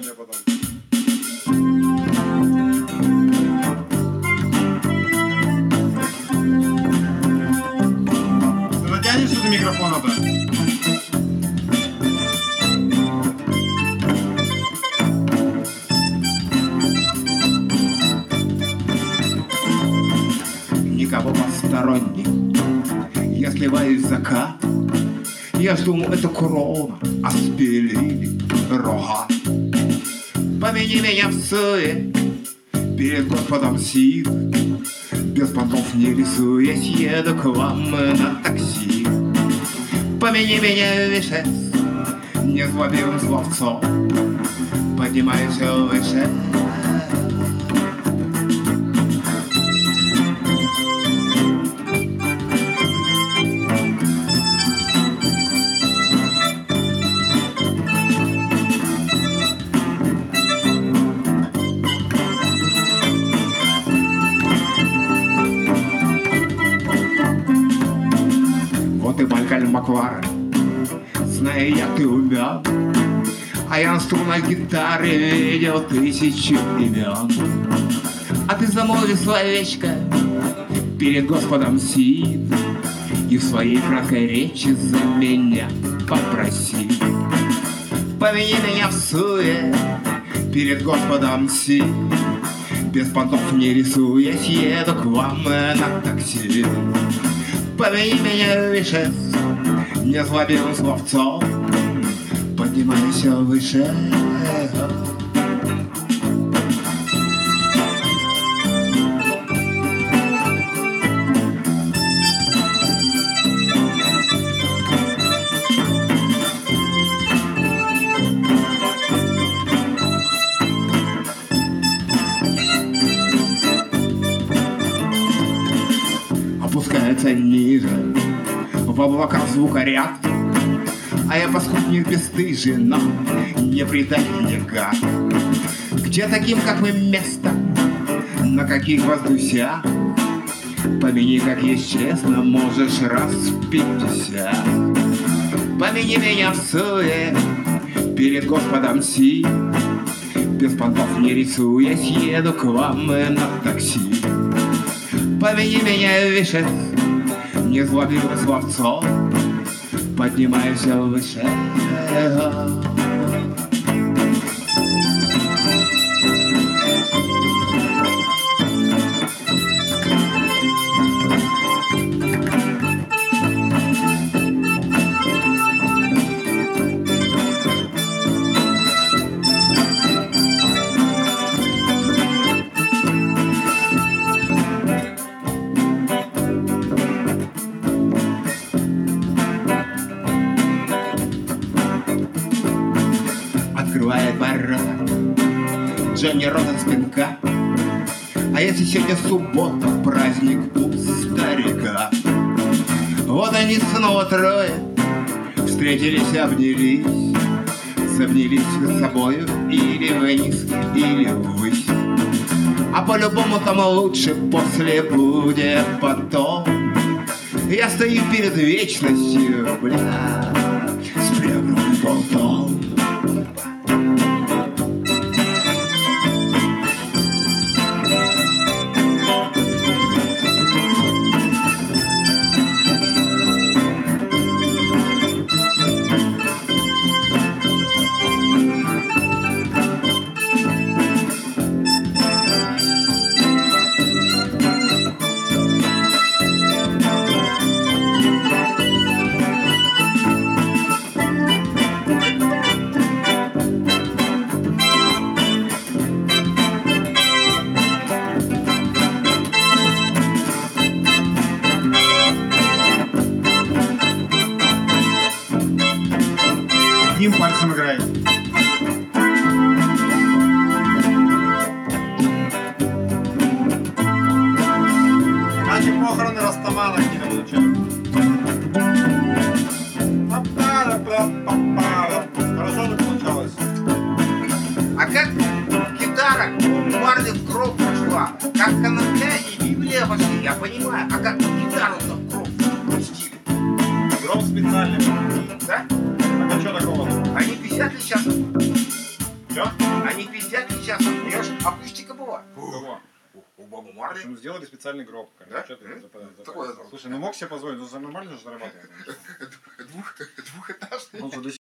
мне потом. Ты дотянешься до микрофона-то? Никого посторонних, я сливаюсь в закат. Я жду, это корона, а спилили рога. Помяни меня в суе, перед Господом сил. Без понтов не рисуясь, еду к вам на такси. Помяни меня выше, незлобивым словцом. Поднимаюсь выше. Вот и Малькольм Макварен, зная я, ты умен, а я на струнной гитаре видел 1000 имен. А ты замолви словечко перед Господом сид и в своей краткой речи за меня попроси. Помяни меня в суе перед Господом сид. Без понтов не рисуясь, еду к вам на такси. Помяни меня выше, незлобивым словцом. Поднимайся выше. Опускается ниже в облаках звукоряд, а я паскудник бесстыжий, но не предатель гад. Где таким, как мы, место, на каких воздуся? Помяни, как есть честно, можешь раз в 50. Помяни меня в суе перед Господом си. Без понтов не рисуясь, еду к вам на такси. Помяни меня выше, незлобивым словцом. Поднимайся выше. Открывает ворота Джонни Рота спинка. А если сегодня суббота, праздник у старика. Вот они снова трое встретились, обнялись. Обнялись с собою или вниз, или ввысь. А по-любому там лучше после будет потом. Я стою перед вечностью, бля, с прегрудным болтом. Одним пальцем играет. Значит, похороны Растамана не получают. Хорошо же получалось. А как гитара у Марли в кровь пошла? Как КНТ и Библия пошли, я понимаю. А как гитару-то в кровь пустили? Гром специальный. Да? А что такого? Они 50 лет сейчас. Все? не пиздят ли часом, понимаешь? Акустика была. Кого? У Бобу Марли. Ему сделали специальный гроб. Да? Что ты Такое. Слушай, ну мог себе позволить, ну за нормально же зарабатывает. Двухэтажный. Он же до сих